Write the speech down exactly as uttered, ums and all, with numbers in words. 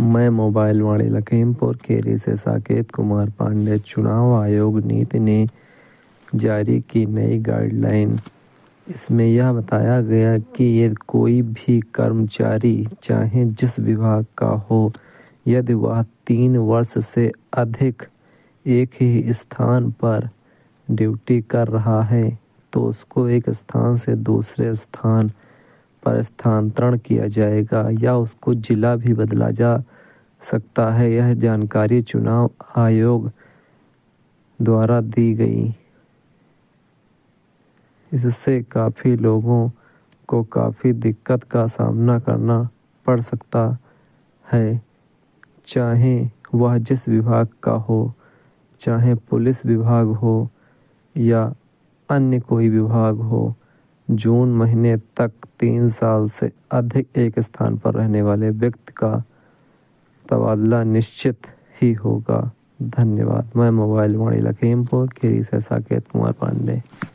मैं मोबाइल वाणी लखीमपुर खीरी से साकेत कुमार पांडे। चुनाव आयोग नीति ने जारी की नई गाइडलाइन। इसमें यह बताया गया कि यदि कोई भी कर्मचारी चाहे जिस विभाग का हो, यदि वह तीन वर्ष से अधिक एक ही स्थान पर ड्यूटी कर रहा है तो उसको एक स्थान से दूसरे स्थान पर स्थानांतरण किया जाएगा या उसको जिला भी बदला जा सकता है। यह जानकारी चुनाव आयोग द्वारा दी गई। इससे काफ़ी लोगों को काफ़ी दिक्कत का सामना करना पड़ सकता है, चाहे वह जिस विभाग का हो, चाहे पुलिस विभाग हो या अन्य कोई विभाग हो। जून महीने तक तीन साल से अधिक एक स्थान पर रहने वाले व्यक्ति का तबादला निश्चित ही होगा। धन्यवाद। मैं मोबाइल वाणी लखीमपुर खीरी से साकेत कुमार पांडे।